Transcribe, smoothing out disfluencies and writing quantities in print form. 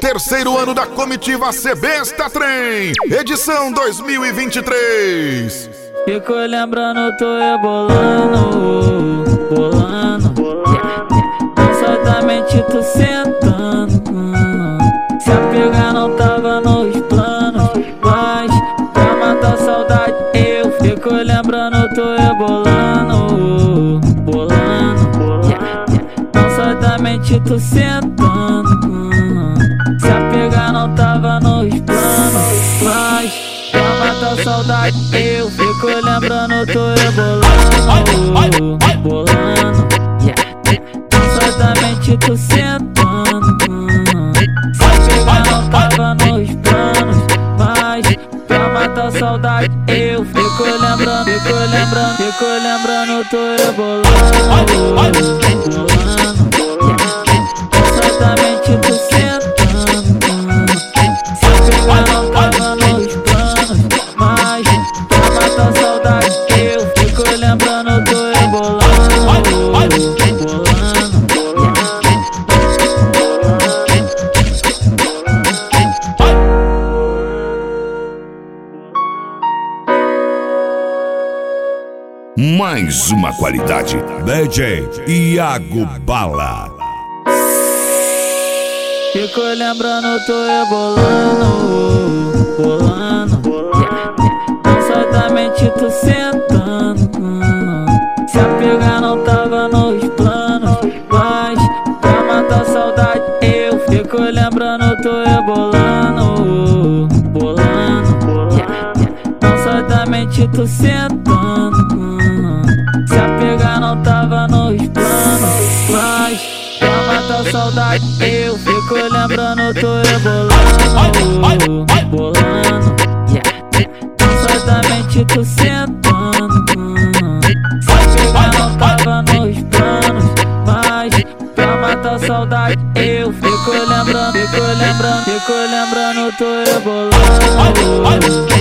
13º ano da comitiva Sebesta Trem, edição 2023. Fico lembrando, tô rebolando, bolando, só da mente tu sentando. Se a pegar não tava nos planos, mas pra matar a saudade eu fico lembrando, tô rebolando, bolando, só da mente tu sentando. Se a pegar não tava nos planos, mas pra matar a saudade eu fico lembrando, tô rebolando, bolando, só da mente tu sentando. Se a pegar não tava nos planos, mas pra matar a saudade eu fico lembrando, tô rebolando, bolando, só da mente tu sentando. Se a pegar não tava nos planos, mas pra matar a saudade eu fico lembrando, tô rebolando, bolando. Mais uma qualidade, DJ Iago Bala. Fico lembrando, tô rebolando, bolando, só da mente tu sentando. Se a pegar não tava nos planos, mas pra matar a saudade eu fico lembrando, tô rebolando, bolando, só da mente tu sentando. Se a pegar não tava nos planos, mas pra matar a saudade eu fico lembrando, tô rebolando, bolando, só da mente tu sentando. Se a pegar não tava nos planos, mas pra matar a saudade eu fico lembrando, tô rebolando.